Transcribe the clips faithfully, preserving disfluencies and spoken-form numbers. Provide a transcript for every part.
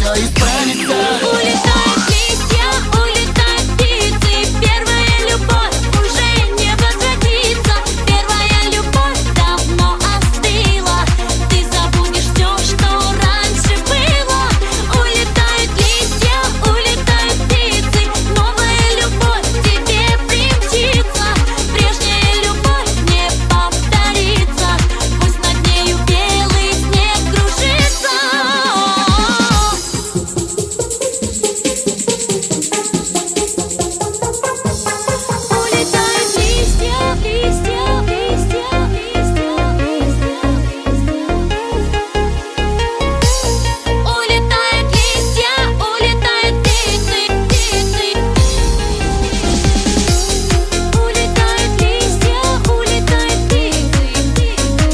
все исправится. Улетают листья, улетают птицы. Первая любовь уже не возвратится. Первая любовь давно остыла. Ты забудешь все, что раньше было. Улетают листья, улетают птицы. Новая любовь к тебе примчится. Прежняя любовь не повторится. Пусть над нею белый снег кружится. Улетают листья, листья, листья, листья, листья, листья. Улетают листья, улетают птицы, птицы. Улетают листья, улетают птицы, птицы.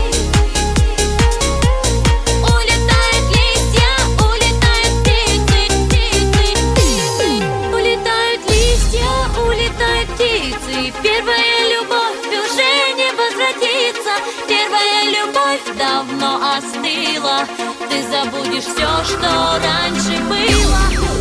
Улетают листья, улетают птицы, птицы, птицы. Улетают листья, улетают птицы. Первая любовь уже не возвратится. Первая любовь давно остыла. Ты забудешь все, что раньше было.